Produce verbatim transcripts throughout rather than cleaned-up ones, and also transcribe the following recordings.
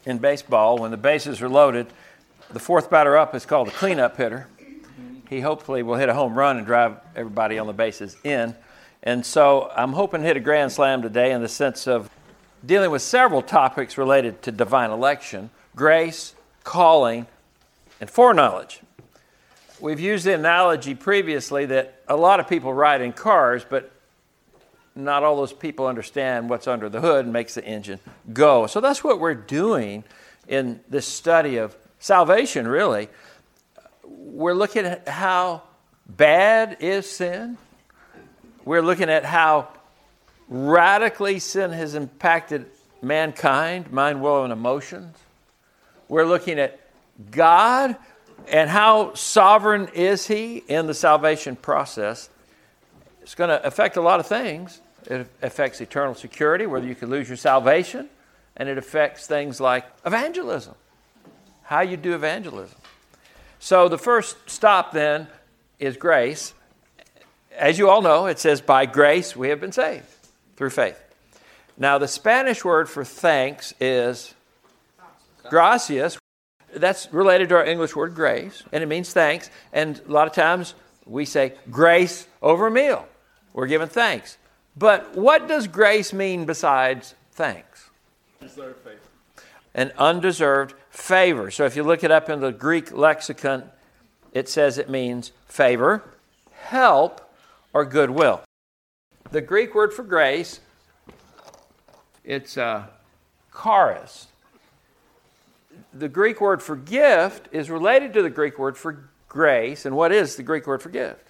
in baseball, when the bases are loaded, the fourth batter up is called a cleanup hitter. He hopefully will hit a home run and drive everybody on the bases in. And so I'm hoping to hit a grand slam today in the sense of dealing with several topics related to divine election, grace, calling, and foreknowledge. We've used the analogy previously that a lot of people ride in cars, but not all those people understand what's under the hood and makes the engine go. So that's what we're doing in this study of salvation, really. We're looking at how bad is sin. We're looking at how radically sin has impacted mankind, mind, will, and emotions. We're looking at God and how sovereign is He in the salvation process. It's going to affect a lot of things. It affects eternal security, whether you could lose your salvation, and it affects things like evangelism, how you do evangelism. So the first stop then is grace. As you all know, it says, by grace we have been saved through faith. Now the Spanish word for thanks is gracias. That's related to our English word grace, and it means thanks. And a lot of times we say grace over a meal. We're giving thanks. But what does grace mean besides thanks? Deserved favor. An undeserved favor. So if you look it up in the Greek lexicon, it says it means favor, help, or goodwill. The Greek word for grace, it's uh, charis. The Greek word for gift is related to the Greek word for grace. And what is the Greek word for gift?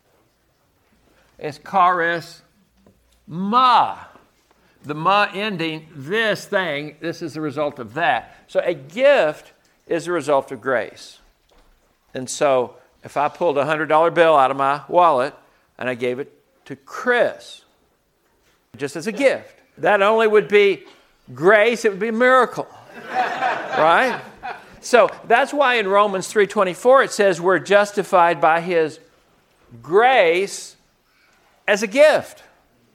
It's charis ma. The ma ending, this thing, this is the result of that. So a gift is the result of grace. And so if I pulled a one hundred dollar bill out of my wallet and I gave it to Chris, just as a gift, that only would be grace, it would be a miracle. Right? So that's why in Romans three twenty-four it says we're justified by His grace as a gift.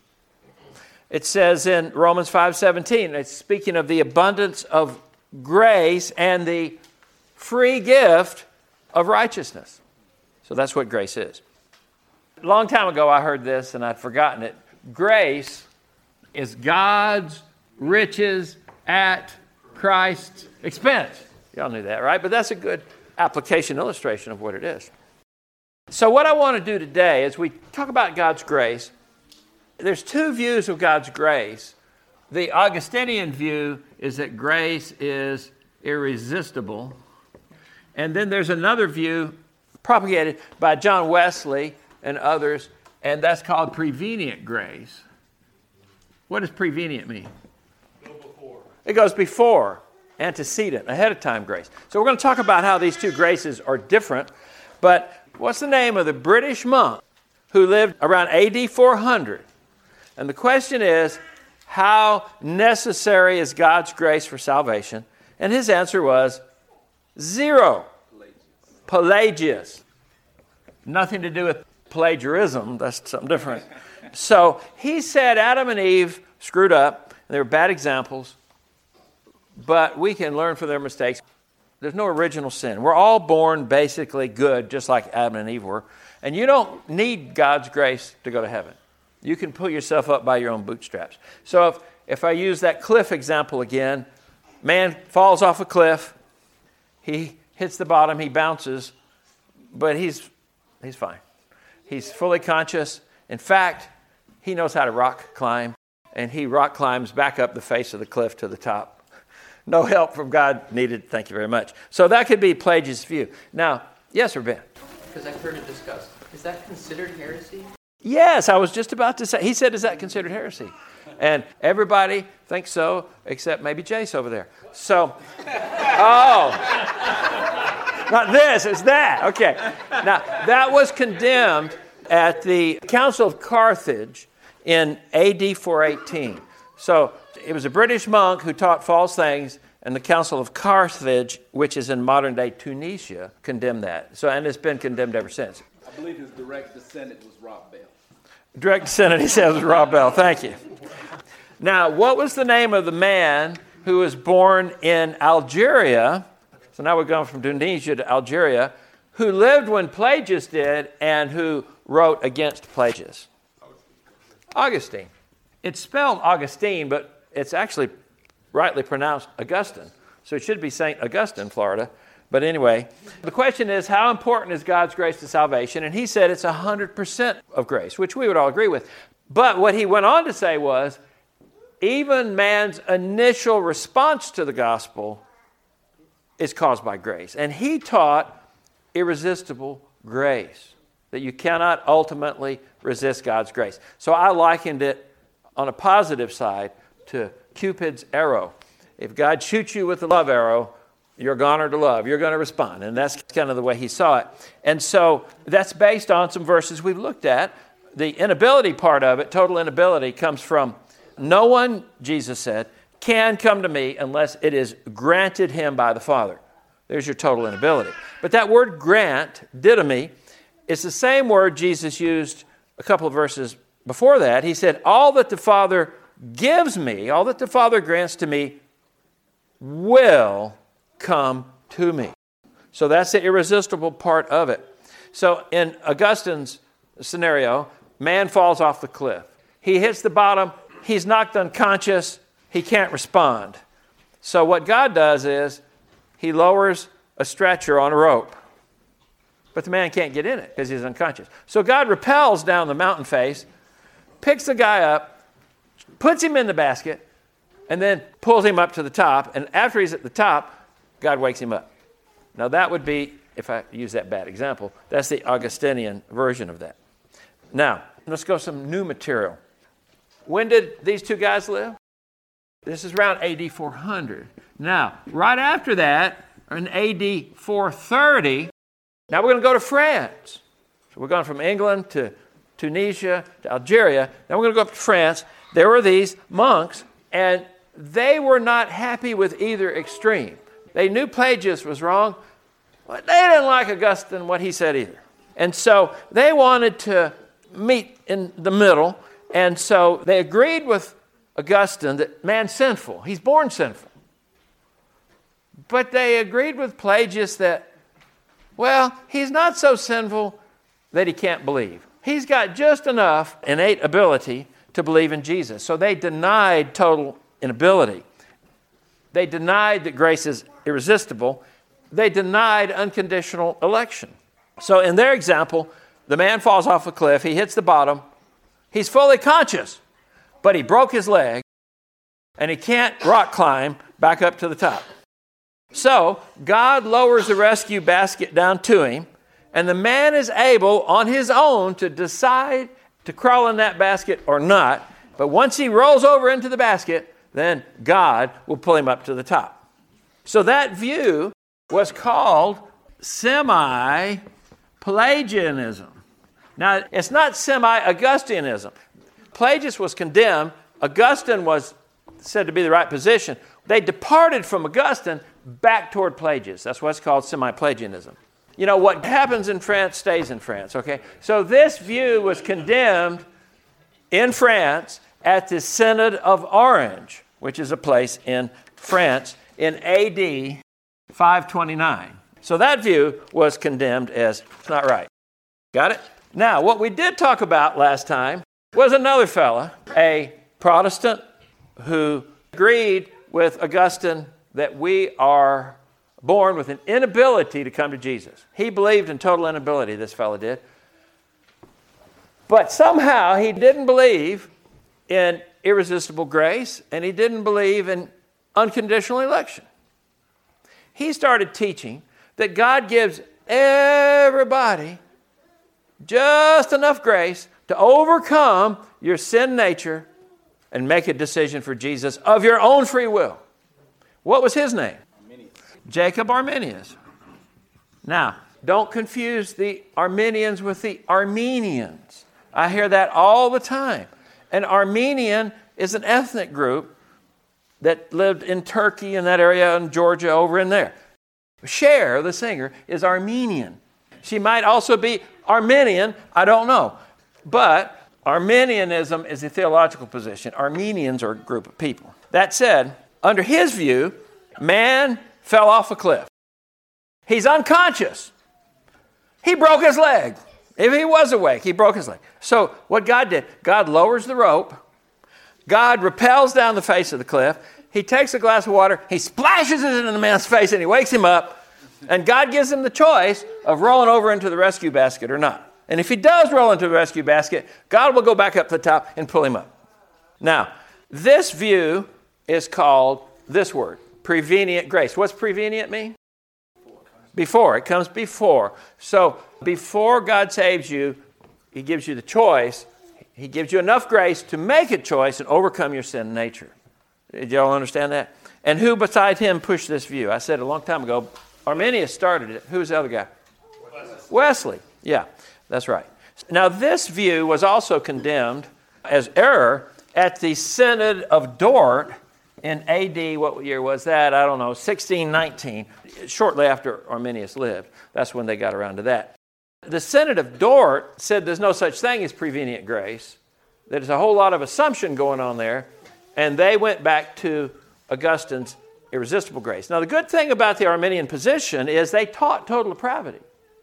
It says in Romans five seventeen, it's speaking of the abundance of grace and the free gift of righteousness. So that's what grace is. A long time ago I heard this and I'd forgotten it. Grace is God's riches at Christ's expense. Y'all knew that, right? But that's a good application illustration of what it is. So what I want to do today is we talk about God's grace. There's two views of God's grace. The Augustinian view is that grace is irresistible. And then there's another view propagated by John Wesley and others, and that's called prevenient grace. What does prevenient mean? Go before. It goes before, antecedent, ahead of time grace. So we're going to talk about how these two graces are different. But what's the name of the British monk who lived around A D four hundred? And the question is, how necessary is God's grace for salvation? And his answer was zero. Pelagius. Nothing to do with plagiarism. That's something different. So he said Adam and Eve screwed up. They were bad examples. But we can learn from their mistakes. There's no original sin. We're all born basically good, just like Adam and Eve were. And you don't need God's grace to go to heaven. You can pull yourself up by your own bootstraps. So if, if I use that cliff example again, man falls off a cliff. He hits the bottom. He bounces. But he's he's fine. He's fully conscious. In fact, he knows how to rock climb. And he rock climbs back up the face of the cliff to the top. No help from God needed. Thank you very much. So that could be Pelagius' view. Now, yes or Ben? Because I've heard it discussed. Is that considered heresy? Yes, I was just about to say. He said, is that considered heresy? And everybody thinks so, except maybe Jace over there. So, oh, not this, it's that. Okay. Now, that was condemned at the Council of Carthage in A D four eighteen. So, it was a British monk who taught false things, and the Council of Carthage, which is in modern-day Tunisia, condemned that. So, and it's been condemned ever since. I believe his direct descendant was Rob Bell. Direct descendant, he says, was Rob Bell. Thank you. Now, what was the name of the man who who was born in Algeria, so now we're going from Tunisia to Algeria, who lived when Pelagius did and who wrote against Pelagius? Augustine. It's spelled Augustine, but it's actually rightly pronounced Augustine. So it should be Saint Augustine, Florida. But anyway, the question is, how important is God's grace to salvation? And he said it's one hundred percent of grace, which we would all agree with. But what he went on to say was, even man's initial response to the gospel is caused by grace. And he taught irresistible grace, that you cannot ultimately resist God's grace. So I likened it on a positive side to Cupid's arrow. If God shoots you with a love arrow, you're goner to love. You're going to respond. And that's kind of the way he saw it. And so that's based on some verses we've looked at. The inability part of it, total inability, comes from no one, Jesus said, can come to me unless it is granted him by the Father. There's your total inability. But that word grant, didomi, is the same word Jesus used a couple of verses before that. He said, all that the Father gives me, all that the Father grants to me, will come to me. So that's the irresistible part of it. So in Augustine's scenario, man falls off the cliff. He hits the bottom. He's knocked unconscious. He can't respond. So what God does is he lowers a stretcher on a rope. But the man can't get in it because he's unconscious. So God rappels down the mountain face, picks the guy up, puts him in the basket, and then pulls him up to the top. And after he's at the top, God wakes him up. Now that would be, if I use that bad example, that's the Augustinian version of that. Now, let's go some new material. When did these two guys live? This is around A D four hundred. Now, right after that, in A D four thirty, now we're going to go to France. So we're going from England to Tunisia to Algeria. Now we're going to go up to France. There were these monks, and they were not happy with either extreme. They knew Pelagius was wrong, but they didn't like Augustine, what he said either. And so they wanted to meet in the middle, and so they agreed with Augustine that man's sinful. He's born sinful. But they agreed with Pelagius that, well, he's not so sinful that he can't believe. He's got just enough innate ability to believe in Jesus. So they denied total inability. They denied that grace is irresistible. They denied unconditional election. So in their example, the man falls off a cliff. He hits the bottom. He's fully conscious, but he broke his leg, and he can't rock climb back up to the top. So God lowers the rescue basket down to him, and the man is able on his own to decide to crawl in that basket or not. But once he rolls over into the basket, then God will pull him up to the top. So that view was called semi-Pelagianism. Now, it's not semi-Augustianism. Pelagius was condemned. Augustine was said to be the right position. They departed from Augustine back toward Pelagius. That's what's called semi-Pelagianism. You know, what happens in France stays in France, okay? So this view was condemned in France at the Synod of Orange, which is a place in France, in A D five twenty-nine. So that view was condemned as not right. Got it? Now, what we did talk about last time was another fella, a Protestant, who agreed with Augustine that we are born with an inability to come to Jesus. He believed in total inability, this fellow did. But somehow he didn't believe in irresistible grace, and he didn't believe in unconditional election. He started teaching that God gives everybody just enough grace to overcome your sin nature and make a decision for Jesus of your own free will. What was his name? Arminius. Jacob Arminius. Now, don't confuse the Arminians with the Armenians. I hear that all the time. An Armenian is an ethnic group that lived in Turkey, in that area, in Georgia, over in there. Cher, the singer, is Armenian. She might also be Armenian, I don't know. But Arminianism is a theological position. Armenians are a group of people. That said, under his view, man fell off a cliff. He's unconscious. He broke his leg. If he was awake, he broke his leg. So what God did, God lowers the rope. God rappels down the face of the cliff. He takes a glass of water. He splashes it into the man's face and he wakes him up. And God gives him the choice of rolling over into the rescue basket or not. And if he does roll into the rescue basket, God will go back up to the top and pull him up. Now, this view is called this word, prevenient grace. What's prevenient mean? Before. It comes before. So before God saves you, he gives you the choice. He gives you enough grace to make a choice and overcome your sin nature. Did y'all understand that? And who beside him pushed this view? I said a long time ago, Arminius started it. Who's the other guy? Wesley. Wesley. Yeah, that's right. Now this view was also condemned as error at the Synod of Dort in A D, what year was that? I don't know, sixteen nineteen, shortly after Arminius lived. That's when they got around to that. The Synod of Dort said there's no such thing as prevenient grace. There's a whole lot of assumption going on there, and they went back to Augustine's irresistible grace. Now, the good thing about the Arminian position is they taught total depravity.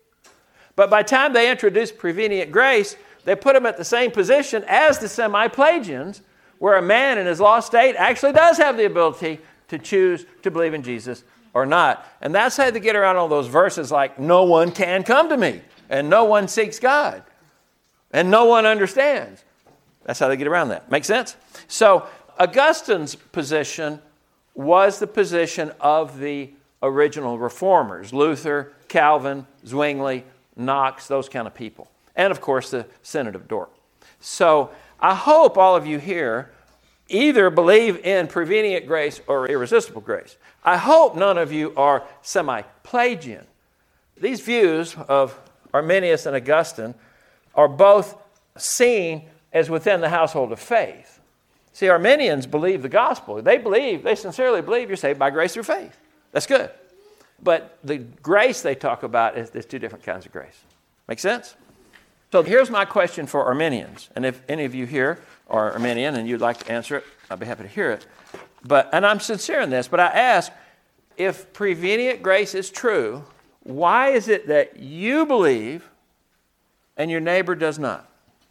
But by the time they introduced prevenient grace, they put them at the same position as the semi-Pelagians, where a man in his lost state actually does have the ability to choose to believe in Jesus or not. And that's how they get around all those verses like, no one can come to me, and no one seeks God, and no one understands. That's how they get around that. Make sense? So Augustine's position was the position of the original reformers, Luther, Calvin, Zwingli, Knox, those kind of people. And of course the Synod of Dort. So I hope all of you here either believe in prevenient grace or irresistible grace. I hope none of you are semi-Pelagian. These views of Arminius and Augustine are both seen as within the household of faith. See, Arminians believe the gospel. They believe, they sincerely believe you're saved by grace through faith. That's good. But the grace they talk about is there's two different kinds of grace. Make sense? So here's my question for Arminians. And if any of you here are Arminian and you'd like to answer it, I'll be happy to hear it. But, and I'm sincere in this, but I ask, if prevenient grace is true, why is it that you believe and your neighbor does not?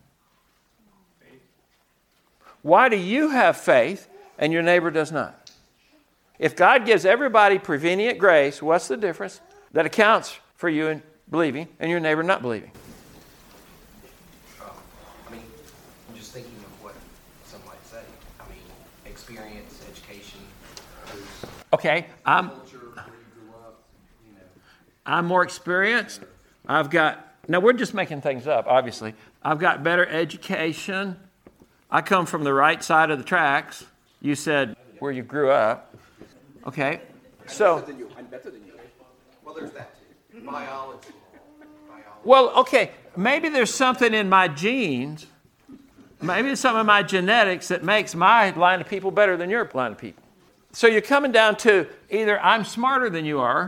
Why do you have faith and your neighbor does not? If God gives everybody prevenient grace, what's the difference that accounts for you in believing and your neighbor not believing? Um, I mean, I'm just thinking of what some might say. I mean, experience, education. Okay, I'm, Culture, where you grew up, you know. I'm more experienced. I've got, now we're just making things up, obviously. I've got better education. I come from the right side of the tracks. You said where you grew up. Okay, so. Better than you. I'm better than you. Well, there's that too. Biology. Biology. Well, okay, maybe there's something in my genes, maybe there's something in my genetics that makes my line of people better than your line of people. So you're coming down to either I'm smarter than you are,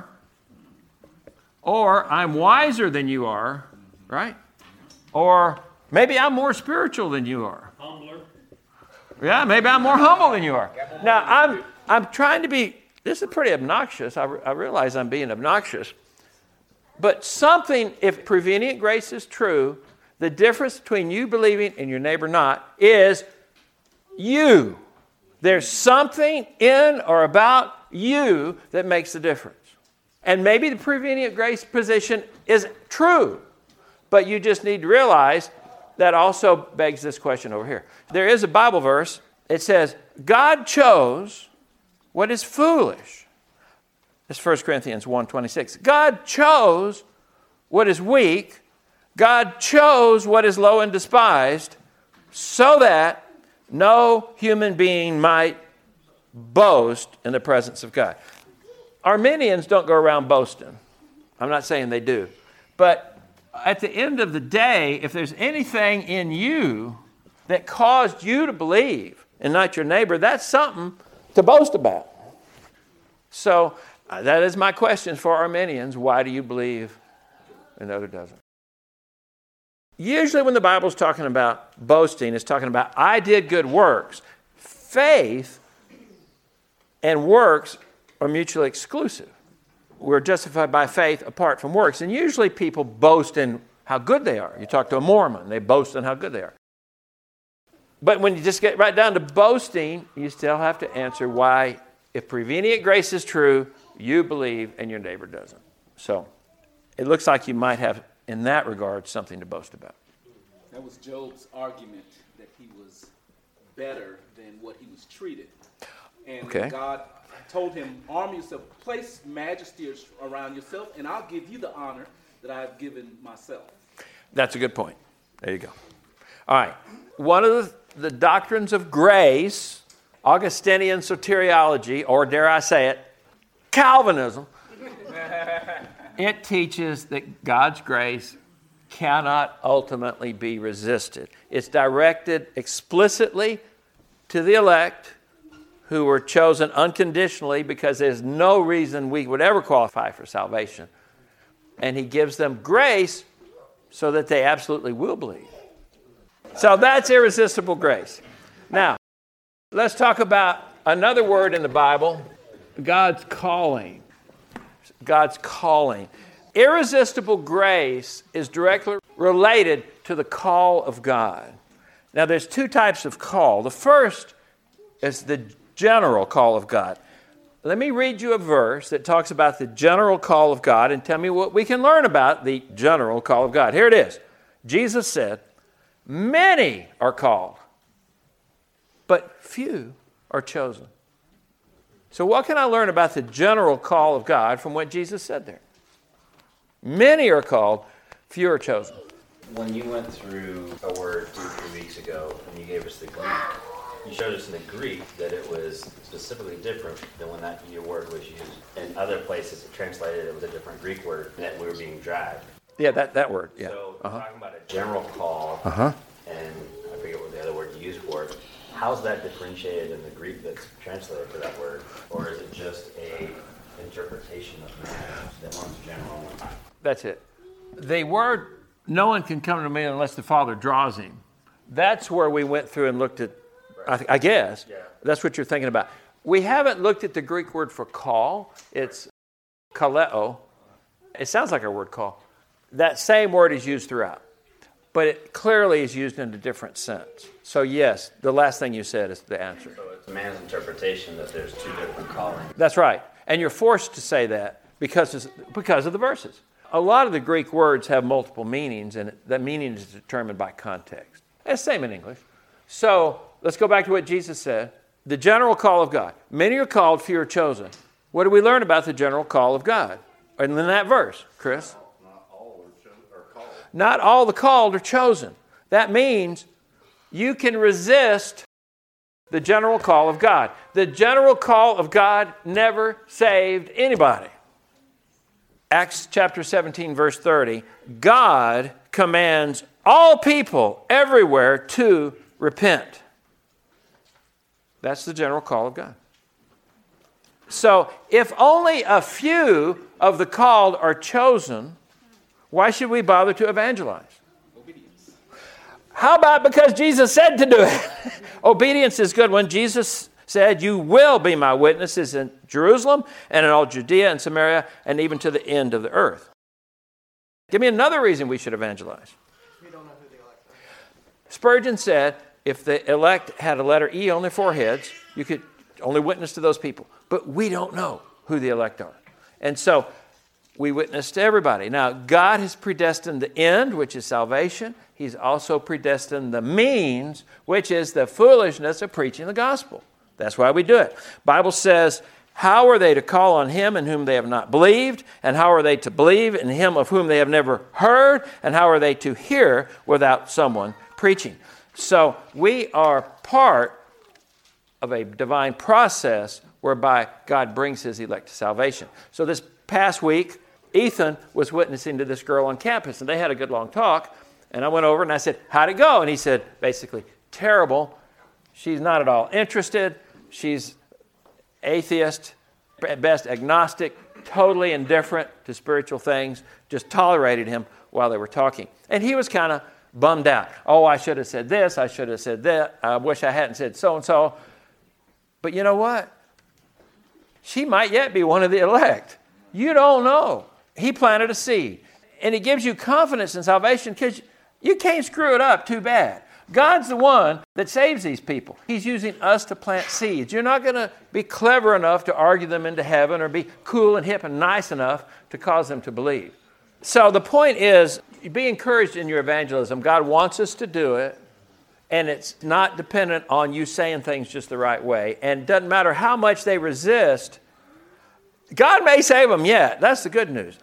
or I'm wiser than you are, right? Or maybe I'm more spiritual than you are. Humbler. Yeah, maybe I'm more humble than you are. Now, I'm I'm trying to be, this is pretty obnoxious. I, re- I realize I'm being obnoxious. But something, if prevenient grace is true, the difference between you believing and your neighbor not is you. There's something in or about you that makes the difference. And maybe the prevenient grace position is true, but you just need to realize that also begs this question over here. There is a Bible verse. It says, God chose what is foolish. It's First Corinthians one twenty-six. God chose what is weak. God chose what is low and despised so that no human being might boast in the presence of God. Arminians don't go around boasting. I'm not saying they do. But at the end of the day, if there's anything in you that caused you to believe and not your neighbor, that's something to boast about. So uh, that is my question for Arminians. Why do you believe and the other doesn't? Usually when the Bible's talking about boasting, it's talking about I did good works. Faith and works are mutually exclusive. We're justified by faith apart from works. And usually people boast in how good they are. You talk to a Mormon, they boast in how good they are. But when you just get right down to boasting, you still have to answer why, if prevenient grace is true, you believe and your neighbor doesn't. So it looks like you might have, in that regard, something to boast about. That was Job's argument, that he was better than what he was treated. And Okay. God told him, arm yourself, place majesty around yourself, and I'll give you the honor that I have given myself. That's a good point. There you go. All right. One of the, the doctrines of grace, Augustinian soteriology, or dare I say it, Calvinism, it teaches that God's grace cannot ultimately be resisted. It's directed explicitly to the elect who were chosen unconditionally because there's no reason we would ever qualify for salvation. And he gives them grace so that they absolutely will believe. So that's irresistible grace. Now, let's talk about another word in the Bible, God's calling. God's calling. Irresistible grace is directly related to the call of God. Now, there's two types of call. The first is the general call of God. Let me read you a verse that talks about the general call of God and tell me what we can learn about the general call of God. Here it is. Jesus said, "Many are called, but few are chosen." So what can I learn about the general call of God from what Jesus said there? Many are called, few are chosen. When you went through a word two, three weeks ago, and you gave us the Greek, you showed us in the Greek that it was specifically different than when that your word was used. In other places, it translated it with a different Greek word, and that we were being dragged. Yeah, that, that word, yeah. So Uh-huh. we're talking about a general call, Uh-huh. and I forget what the other word you used for it. How's that differentiated in the Greek that's translated to that word? Or is it just a interpretation of matter that one's general? That's it. The word, "no one can come to me unless the Father draws him," that's where we went through and looked at, I, I guess, Yeah. that's what you're thinking about. We haven't looked at the Greek word for call. It's kaleo. It sounds like our word call. That same word is used throughout, but it clearly is used in a different sense. So yes, the last thing you said is the answer. So it's man's interpretation that there's two different callings. That's right. And you're forced to say that because, because of the verses. A lot of the Greek words have multiple meanings, and that meaning is determined by context. It's the same in English. So let's go back to what Jesus said. The general call of God. Many are called, few are chosen. What do we learn about the general call of God? And in that verse, Chris? Not all are, cho- are called. Not all the called are chosen. That means you can resist the general call of God. The general call of God never saved anybody. Acts chapter seventeen, verse thirty, God commands all people everywhere to repent. That's the general call of God. So if only a few of the called are chosen, why should we bother to evangelize? Obedience. How about because Jesus said to do it? Obedience is good. When Jesus said, "You will be my witnesses in Jerusalem and in all Judea and Samaria and even to the end of the earth." Give me another reason we should evangelize. We don't know who the elect are. Spurgeon said if the elect had a letter E on their foreheads, you could only witness to those people. But we don't know who the elect are. And so we witness to everybody. Now, God has predestined the end, which is salvation. He's also predestined the means, which is the foolishness of preaching the gospel. That's why we do it. Bible says, how are they to call on him in whom they have not believed? And how are they to believe in him of whom they have never heard? And how are they to hear without someone preaching? So we are part of a divine process whereby God brings his elect to salvation. So this past week, Ethan was witnessing to this girl on campus, and they had a good long talk. And I went over and I said, "How'd it go?" And he said, basically, "Terrible. She's not at all interested. She's atheist, at best agnostic, totally indifferent to spiritual things, just tolerated him while they were talking." And he was kind of bummed out. "Oh, I should have said this. I should have said that. I wish I hadn't said so-and-so." But you know what? she might yet be one of the elect. You don't know. He planted a seed. And it gives you confidence in salvation because you can't screw it up too bad. God's the one that saves these people. He's using us to plant seeds. You're not going to be clever enough to argue them into heaven or be cool and hip and nice enough to cause them to believe. So the point is, be encouraged in your evangelism. God wants us to do it, and it's not dependent on you saying things just the right way. And it doesn't matter how much they resist, God may save them yet. That's the good news.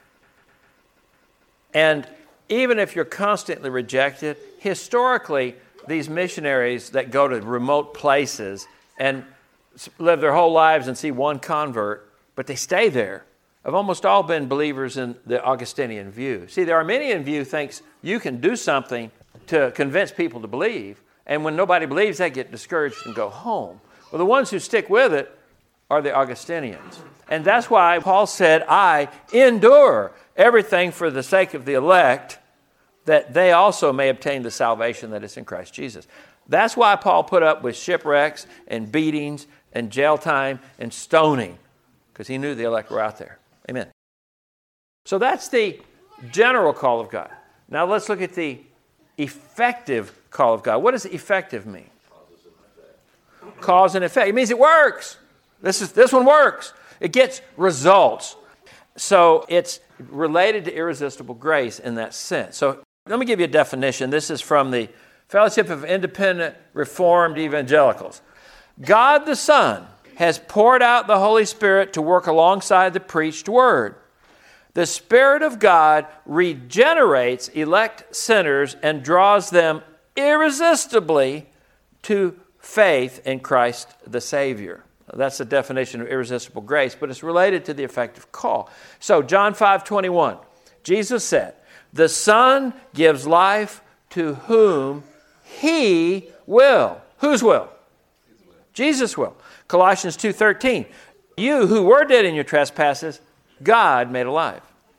And even if you're constantly rejected, historically, these missionaries that go to remote places and live their whole lives and see one convert, but they stay there, have almost all been believers in the Augustinian view. See, the Arminian view thinks you can do something to convince people to believe, and when nobody believes, they get discouraged and go home. Well, the ones who stick with it are the Augustinians. And that's why Paul said, I endure everything for the sake of the elect, that they also may obtain the salvation that is in Christ Jesus. That's why Paul put up with shipwrecks and beatings and jail time and stoning, because he knew the elect were out there. Amen. So that's the general call of God. Now let's look at the effective call of God. What does effective mean? Cause and effect. It means it works. This is this one works. It gets results. So it's related to irresistible grace in that sense. So let me give you a definition. This is from the Fellowship of Independent Reformed Evangelicals. God the Son has poured out the Holy Spirit to work alongside the preached word. The Spirit of God regenerates elect sinners and draws them irresistibly to faith in Christ the Savior. That's the definition of irresistible grace, but it's related to the effective call. So John five twenty-one, Jesus said, the Son gives life to whom He will. Whose will? will? Jesus will. Colossians two thirteen, you who were dead in your trespasses, God made alive.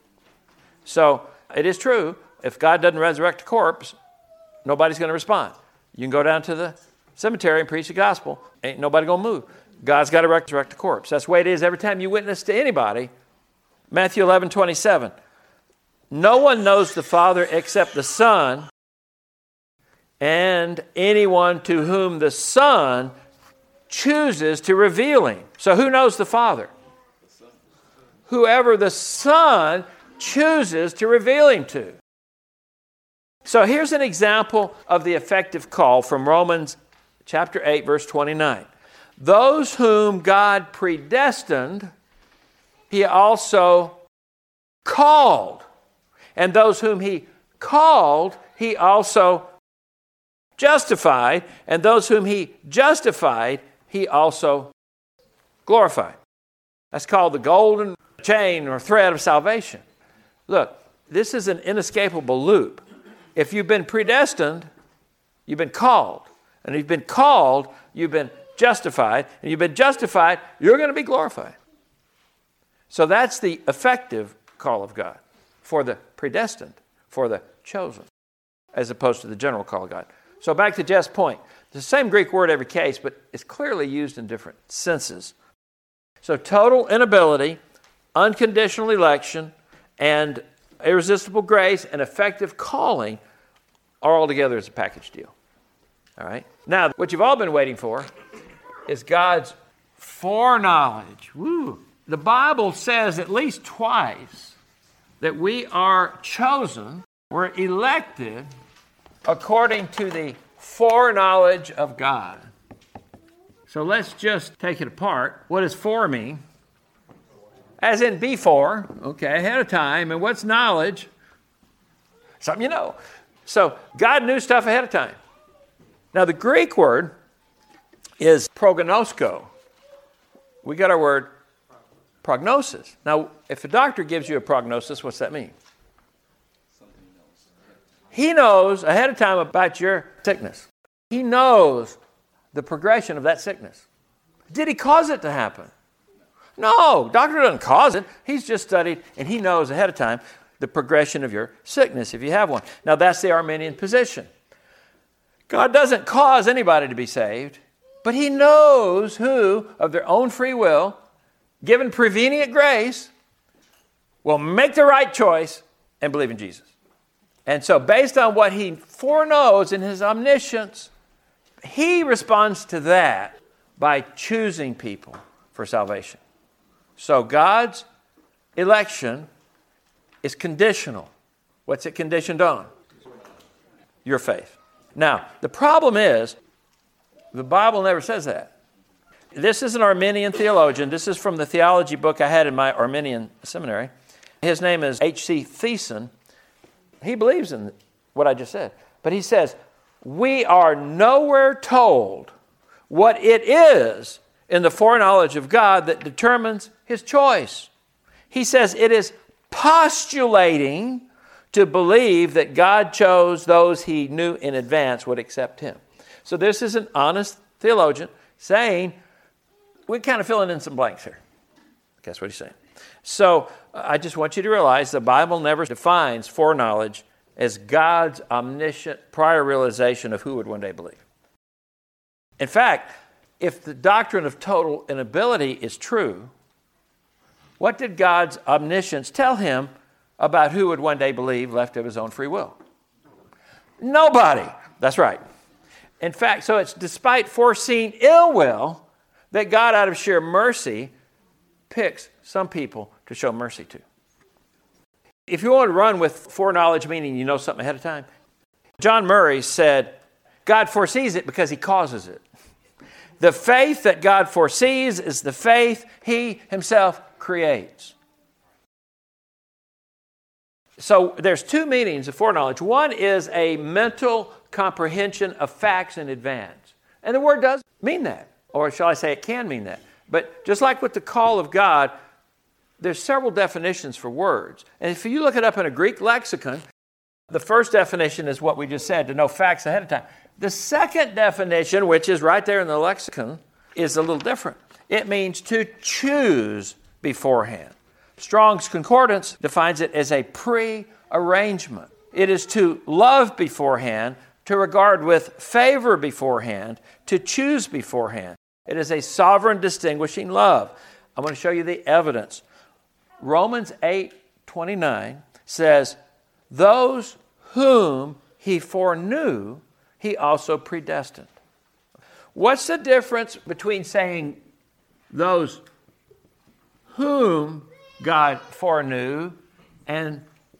So it is true, if God doesn't resurrect a corpse, nobody's going to respond. You can go down to the cemetery and preach the gospel. Ain't nobody going to move. God's got to resurrect a corpse. That's the way it is every time you witness to anybody. Matthew eleven twenty-seven. No one knows the Father except the Son, and anyone to whom the Son chooses to reveal Him. So who knows the Father? Whoever the Son chooses to reveal Him to. So here's an example of the effective call from Romans chapter eight, verse twenty-nine. Those whom God predestined, He also called. And those whom He called, He also justified. And those whom He justified, He also glorified. That's called the golden chain or thread of salvation. Look, this is an inescapable loop. If you've been predestined, you've been called. And if you've been called, you've been justified, and you've been justified, you're going to be glorified. So that's the effective call of God for the predestined, for the chosen, as opposed to the general call of God. So back to Jeff's point. It's the same Greek word every case, but it's clearly used in different senses. So total inability, unconditional election, and irresistible grace and effective calling are all together as a package deal. All right? Now, what you've all been waiting for is God's foreknowledge. Woo. The Bible says at least twice that we are chosen, we're elected according to the foreknowledge of God. So let's just take it apart. What does fore mean? As in before, okay, ahead of time. And what's knowledge? Something you know. So God knew stuff ahead of time. Now the Greek word is prognosko. We got our word prognosis. Now, if a doctor gives you a prognosis, what's that mean? He knows ahead of time about your sickness. He knows the progression of that sickness. Did he cause it to happen? No, doctor doesn't cause it. He's just studied, and he knows ahead of time the progression of your sickness if you have one. Now, that's the Arminian position. God doesn't cause anybody to be saved, but He knows who, of their own free will, given prevenient grace, will make the right choice and believe in Jesus. And so based on what he foreknows in his omniscience, he responds to that by choosing people for salvation. So God's election is conditional. What's it conditioned on? Your faith. Now, the problem is, the Bible never says that. This is an Arminian theologian. This is from the theology book I had in my Arminian seminary. His name is H C Thiessen. He believes in what I just said. But he says, we are nowhere told what it is in the foreknowledge of God that determines his choice. He says it is postulating to believe that God chose those he knew in advance would accept him. So this is an honest theologian saying, we're kind of filling in some blanks here. That's what he's saying. So I just want you to realize the Bible never defines foreknowledge as God's omniscient prior realization of who would one day believe. In fact, if the doctrine of total inability is true, what did God's omniscience tell him about who would one day believe left of his own free will? Nobody. That's right. In fact, so it's despite foreseen ill will that God, out of sheer mercy, picks some people to show mercy to. If you want to run with foreknowledge, meaning you know something ahead of time, John Murray said, God foresees it because he causes it. The faith that God foresees is the faith he himself creates. So there's two meanings of foreknowledge. One is a mental comprehension of facts in advance. And the word does mean that. Or shall I say it can mean that. But just like with the call of God, there's several definitions for words. And if you look it up in a Greek lexicon, the first definition is what we just said, to know facts ahead of time. The second definition, which is right there in the lexicon, is a little different. It means to choose beforehand. Strong's Concordance defines it as a pre-arrangement. It is to love beforehand, to regard with favor beforehand, to choose beforehand. It is a sovereign distinguishing love. I'm going to show you the evidence. Romans eight twenty-nine says, those whom he foreknew, he also predestined. What's the difference between saying those whom God foreknew and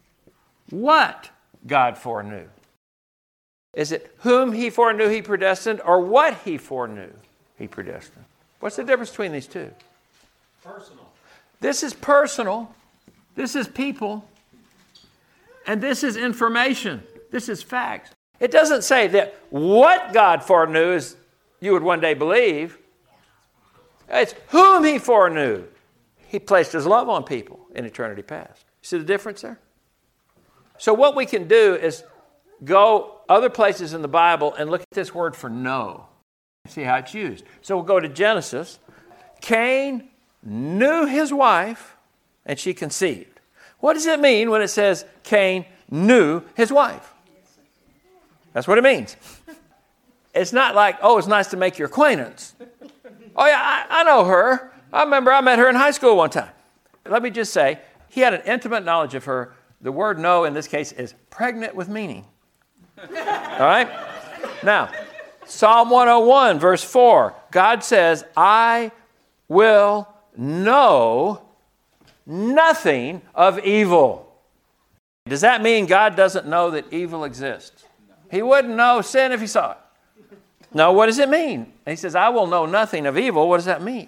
what God foreknew? Is it whom he foreknew he predestined, or what he foreknew he predestined? What's the difference between these two? Personal. This is personal. This is people. And this is information. This is facts. It doesn't say that what God foreknew is you would one day believe. It's whom he foreknew. He placed his love on people in eternity past. See the difference there? So what we can do is go other places in the Bible and look at this word for know. See how it's used. So we'll go to Genesis. Cain knew his wife and she conceived. What does it mean when it says Cain knew his wife? That's what it means. It's not like, oh, it's nice to make your acquaintance. Oh, yeah, I, I know her. I remember I met her in high school one time. Let me just say, he had an intimate knowledge of her. The word know in this case is pregnant with meaning. All right? Now, Psalm one oh one, verse four, God says, I will know nothing of evil. Does that mean God doesn't know that evil exists? He wouldn't know sin if he saw it. No, what does it mean? He says, I will know nothing of evil. What does that mean?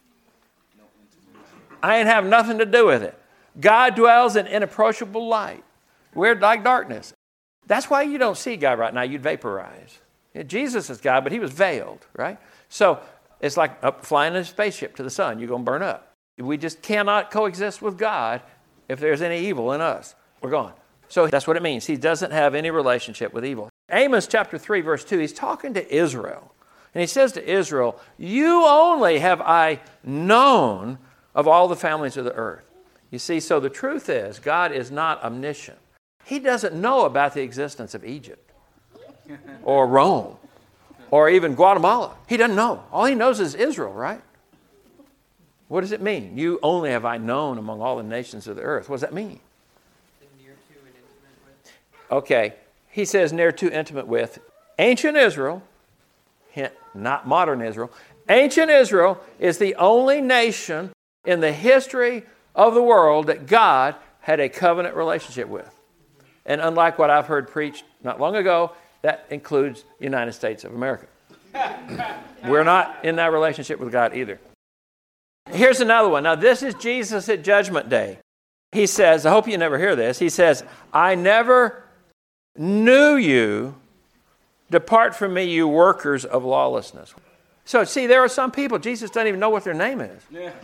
I ain't have nothing to do with it. God dwells in inapproachable light. We're like darkness. That's why you don't see God right now. You'd vaporize. Yeah, Jesus is God, but he was veiled, right? So it's like up flying in a spaceship to the sun. You're going to burn up. We just cannot coexist with God if there's any evil in us. We're gone. So that's what it means. He doesn't have any relationship with evil. Amos chapter three, verse two, he's talking to Israel. And he says to Israel, you only have I known of all the families of the earth. You see, so the truth is, God is not omniscient. He doesn't know about the existence of Egypt or Rome or even Guatemala. He doesn't know. All he knows is Israel, right? What does it mean? You only have I known among all the nations of the earth. What does that mean? Near to and intimate with. Okay. He says near to, intimate with. Ancient Israel, hint, not modern Israel. Ancient Israel is the only nation in the history of the world that God had a covenant relationship with. And unlike what I've heard preached not long ago, that includes the United States of America. We're not in that relationship with God either. Here's another one. Now, this is Jesus at Judgment Day. He says, I hope you never hear this. He says, I never knew you. Depart from me, you workers of lawlessness. So, see, there are some people, Jesus doesn't even know what their name is.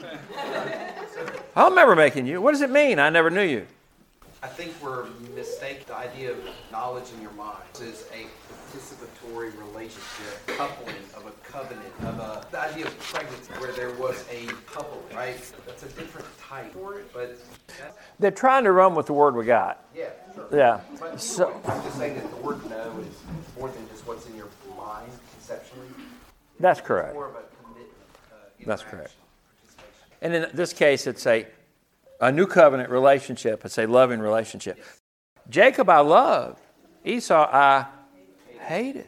I'll never making you. What does it mean, I never knew you? I think we're mistaken. The idea of knowledge in your mind is a participatory relationship, coupling of a covenant, of a, the idea of pregnancy where there was a couple, right? That's a different type for it, but... They're trying to run with the word we got. Yeah, sure. Yeah. But So, I'm just saying that the word know is more than just what's in your mind conceptually. that's It's correct. more of a commitment. Uh, That's interaction, correct. participation. And in this case, it's a, a new covenant relationship. It's a loving relationship. Jacob I loved. Esau I hated.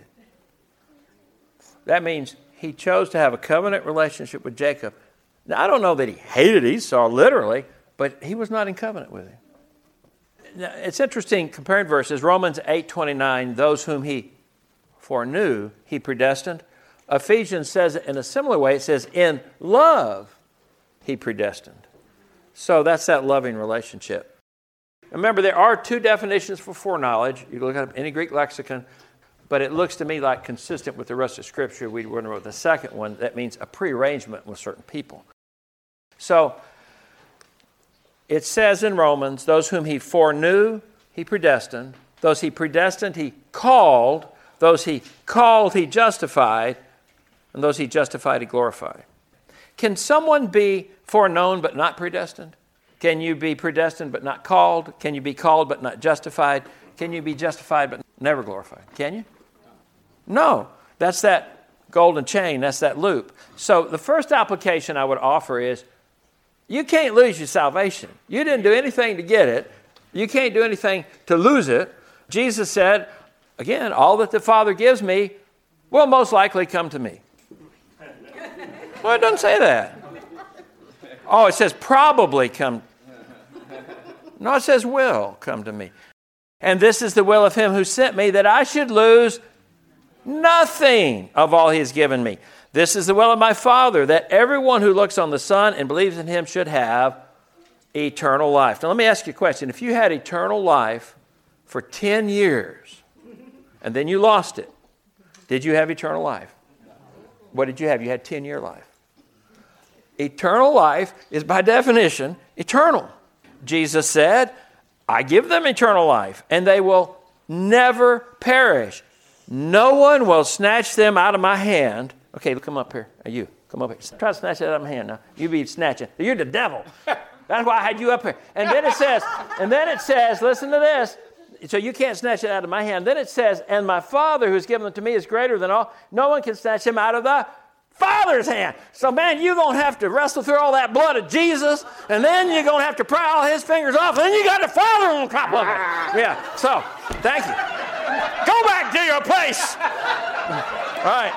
That means he chose to have a covenant relationship with Jacob. Now, I don't know that he hated Esau literally, but he was not in covenant with him. Now, it's interesting comparing verses. Romans eight twenty-nine, those whom he foreknew, he predestined. Ephesians says it in a similar way. It says, in love, he predestined. So that's that loving relationship. Remember, there are two definitions for foreknowledge. You can look up any Greek lexicon, but it looks to me like consistent with the rest of Scripture. We wonder about the second one. That means a prearrangement with certain people. So it says in Romans, those whom he foreknew, he predestined. Those he predestined, he called. Those he called, he justified. And those he justified, he glorified. Can someone be foreknown but not predestined? Can you be predestined but not called? Can you be called but not justified? Can you be justified but never glorified? Can you? No. That's that golden chain. That's that loop. So the first application I would offer is you can't lose your salvation. You didn't do anything to get it. You can't do anything to lose it. Jesus said, again, all that the Father gives me will most likely come to me. Well, it doesn't say that. Oh, it says probably come. No, it says will come to me. And this is the will of him who sent me, that I should lose nothing of all he has given me. This is the will of my Father, that everyone who looks on the Son and believes in him should have eternal life. Now, let me ask you a question. If you had eternal life for ten years and then you lost it, did you have eternal life? What did you have? You had ten-year life. Eternal life is by definition eternal. Jesus said, I give them eternal life, and they will never perish. No one will snatch them out of my hand. Okay, come up here. Now you, come up here. Try to snatch it out of my hand now. You be snatching. You're the devil. That's why I had you up here. And then it says, and then it says, listen to this. So you can't snatch it out of my hand. Then it says, and my Father who's given them to me is greater than all. No one can snatch them out of the Father's hand. So, man, you're going to have to wrestle through all that blood of Jesus, and then you're going to have to pry all his fingers off, and then you got the Father on top of it. Yeah, so, thank you. Go back to your place. All right.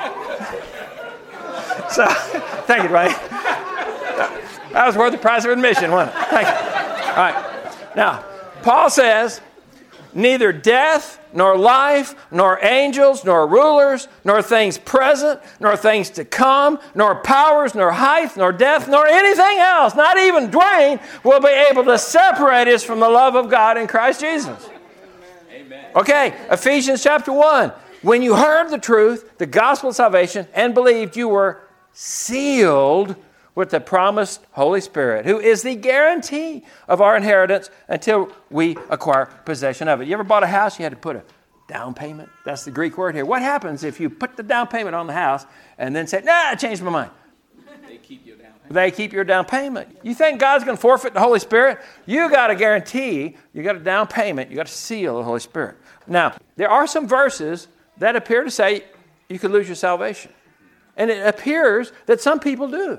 So, thank you, Ray. That was worth the price of admission, wasn't it? Thank you. All right. Now, Paul says, neither death, nor life, nor angels, nor rulers, nor things present, nor things to come, nor powers, nor height, nor depth, nor anything else, not even Dwayne, will be able to separate us from the love of God in Christ Jesus. Amen. Okay, Ephesians chapter one. When you heard the truth, the gospel of salvation, and believed, you were sealed with the promised Holy Spirit, who is the guarantee of our inheritance until we acquire possession of it. You ever bought a house? You had to put a down payment. That's the Greek word here. What happens if you put the down payment on the house and then say, nah, I changed my mind? They keep your down payment. They keep your down payment. You think God's going to forfeit the Holy Spirit? You got a guarantee. You got a down payment. You got to seal the Holy Spirit. Now, there are some verses that appear to say you could lose your salvation. And it appears that some people do.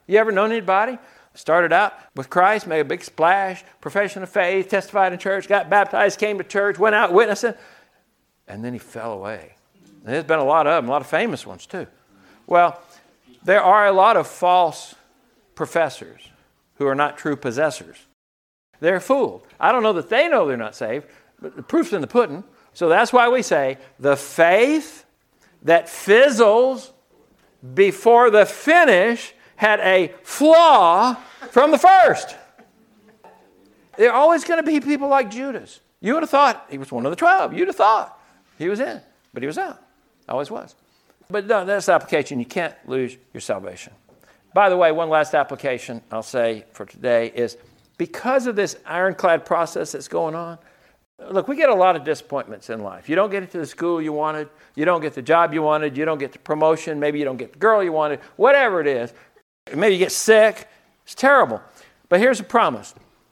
You ever known anybody? Started out with Christ, made a big splash, profession of faith, testified in church, got baptized, came to church, went out witnessing, and then he fell away. And there's been a lot of them, a lot of famous ones too. Well, there are a lot of false professors who are not true possessors. They're fooled. I don't know that they know they're not saved, but the proof's in the pudding. So that's why we say the faith that fizzles before the finish had a flaw from the first. There are always going to be people like Judas. You would have thought he was one of the twelve. You'd have thought he was in, but he was out. Always was. But no, that's the application. You can't lose your salvation. By the way, one last application I'll say for today is because of this ironclad process that's going on, look, we get a lot of disappointments in life. You don't get into the school you wanted. You don't get the job you wanted. You don't get the promotion. Maybe you don't get the girl you wanted. Whatever it is. Maybe you get sick. It's terrible. But here's a promise.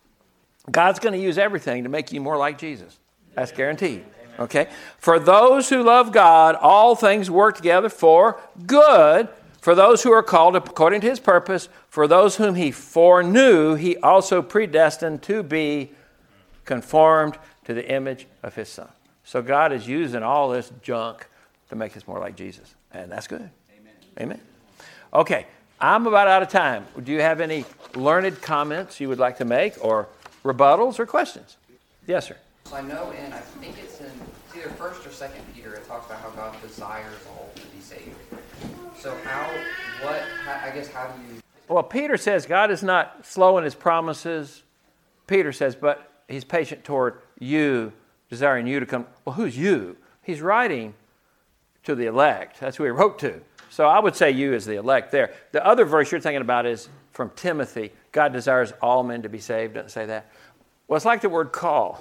God's going to use everything to make you more like Jesus. That's guaranteed. Okay? For those who love God, all things work together for good. For those who are called according to his purpose. For those whom he foreknew, he also predestined to be conformed to the image of his Son. So God is using all this junk to make us more like Jesus. And that's good. Amen. Amen. Okay. I'm about out of time. Do you have any learned comments you would like to make or rebuttals or questions? Yes, sir. So I know in, I think it's in it's either first or second Peter, it talks about how God desires all to be saved. So how, what, how, I guess, how do you... Well, Peter says God is not slow in his promises. Peter says, but he's patient toward you, desiring you to come. Well, who's you? He's writing to the elect. That's who he wrote to. So I would say you is the elect there. The other verse you're thinking about is from Timothy. God desires all men to be saved. Doesn't say that. Well, it's like the word call.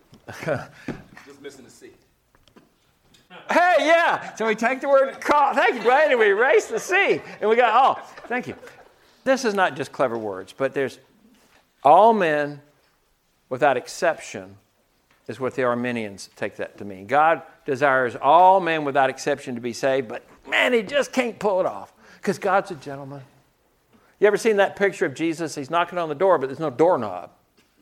Just missing the C. Hey, yeah. So we take the word call. Thank you, Dwayne. And we erase the C. And we got all. Oh, thank you. This is not just clever words, but there's all men without exception is what the Arminians take that to mean. God desires all men without exception to be saved, but man, he just can't pull it off because God's a gentleman. You ever seen that picture of Jesus? He's knocking on the door, but there's no doorknob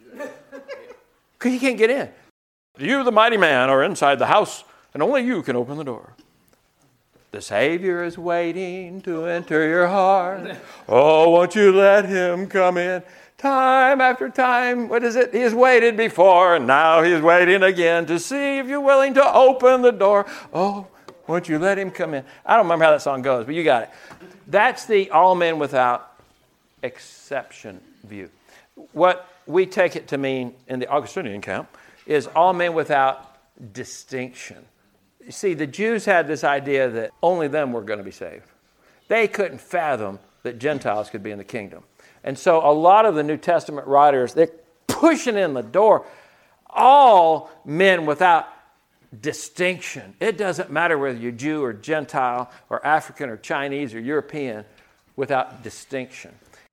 because he can't get in. You, the mighty man, are inside the house, and only you can open the door. The Savior is waiting to enter your heart. Oh, won't you let him come in? Time after time, what is it? He has waited before, and now he is waiting again to see if you're willing to open the door. Oh, won't you let him come in? I don't remember how that song goes, but you got it. That's the all men without exception view. What we take it to mean in the Augustinian camp is all men without distinction. You see, the Jews had this idea that only them were going to be saved. They couldn't fathom that Gentiles could be in the kingdom. And so a lot of the New Testament writers, they're pushing in the door all men without distinction. It doesn't matter whether you're Jew or Gentile or African or Chinese or European, without distinction.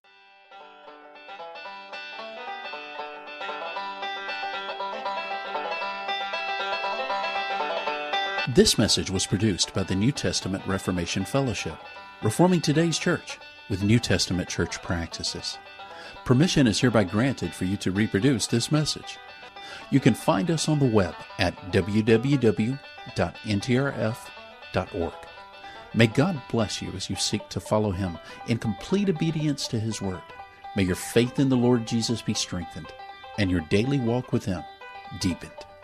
This message was produced by the New Testament Reformation Fellowship, reforming today's church with New Testament church practices. Permission is hereby granted for you to reproduce this message. You can find us on the web at w w w dot n t r f dot org. May God bless you as you seek to follow Him in complete obedience to His Word. May your faith in the Lord Jesus be strengthened and your daily walk with Him deepened.